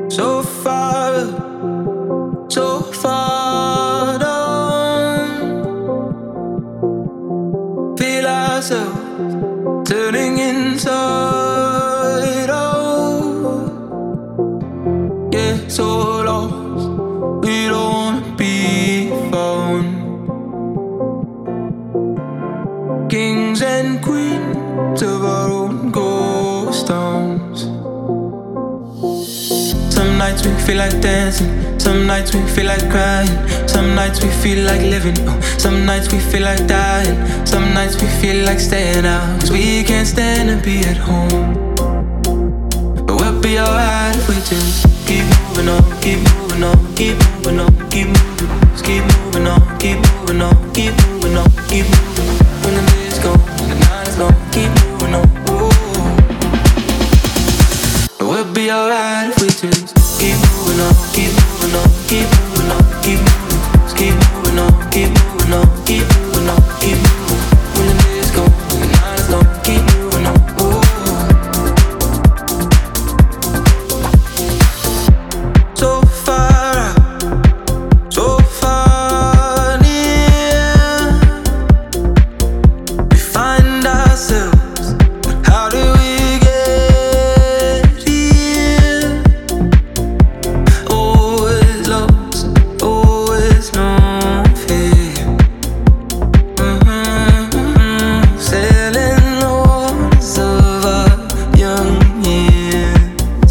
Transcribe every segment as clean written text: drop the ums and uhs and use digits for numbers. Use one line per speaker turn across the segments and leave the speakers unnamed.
So far, so far down. Feel ourselves turning inside out. Yeah, so lost, we don't wanna be found. Kings and queens of our own ghost towns. Some nights we feel like dancing, some nights we feel like crying, some nights we feel like living, some nights we feel like dying, some nights we feel like staying out, 'cause we can't stand to be at home. But we'll be alright if we just keep moving on, keep moving on, keep moving on, keep moving, just keep moving on, keep moving on, keep moving on, keep moving. When the day is gone, the night is gone, keep moving on. Ooh. But we'll be alright if we just keep moving on, keep moving on, keep moving on, keep moving, just keep moving on, keep moving on, keep moving on, keep moving. When the day is gone, the night is gone, keep moving on. Ooh. So far out, so far near, we find ourselves, but how do we get here? Always lost, always no fear. Sailing the waters of our young years.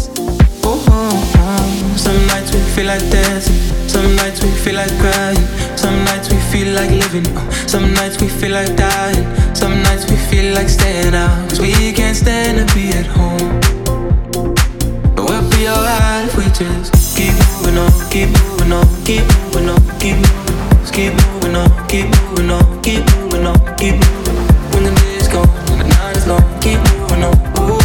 Some nights we feel like dancing, some nights we feel like crying, some nights we feel like living, some nights we feel like dying, some nights we feel like staying out, 'cause we can't stand to be at home. But we'll be alright if we just keep moving on, keep moving on, keep moving on, keep moving, just keep moving on, keep moving on, keep moving on, keep moving. When the day is gone, the night is long, keep moving on. Ooh.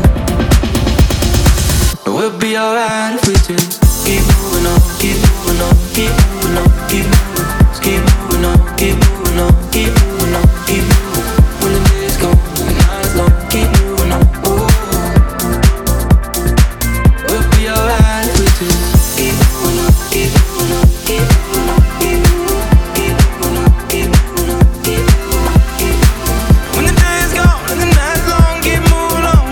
But we'll be alright if we just keep moving on, keep moving on, keep moving on, keep moving, just keep moving on, keep moving on, keep moving on, keep moving. When the day is gone, the night is long, keep moving on. Ooh. We'll be alright if we just keep moving on, keep moving on, keep moving on, keep moving on, keep moving on, keep moving on, keep moving on, keep moving on. When the day is gone and the night is long, keep moving on.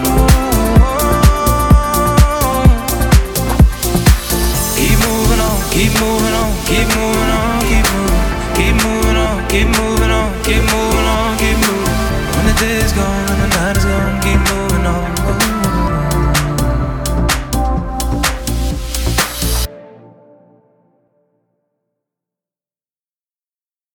Keep moving on, keep moving on, keep moving on, keep moving, keep moving on, keep moving on, keep moving on, keep moving. When the day is gone and the night is gone, keep moving on.